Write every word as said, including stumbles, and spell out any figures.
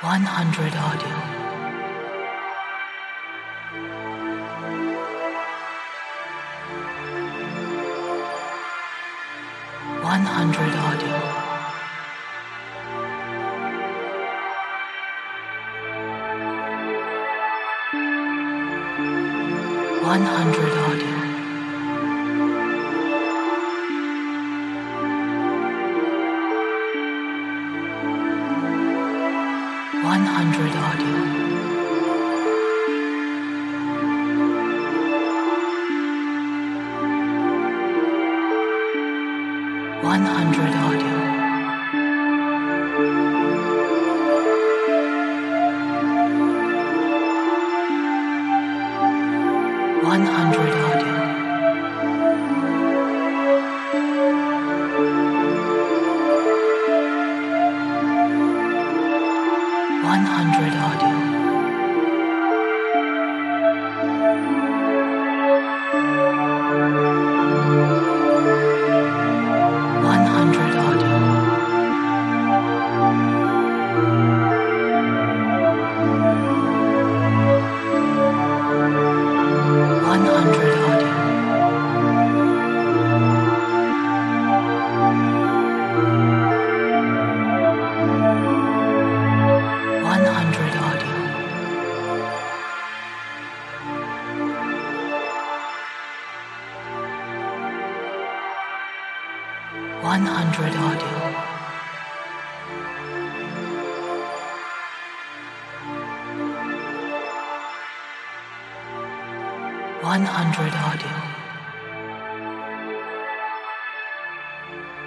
one hundred audio. one hundred audio. one hundred audio. one hundred audio. one hundred audio. one hundred audio. one hundred audio. one hundred audio. one hundred audio. one hundred audio. one hundred audio. one hundred audio.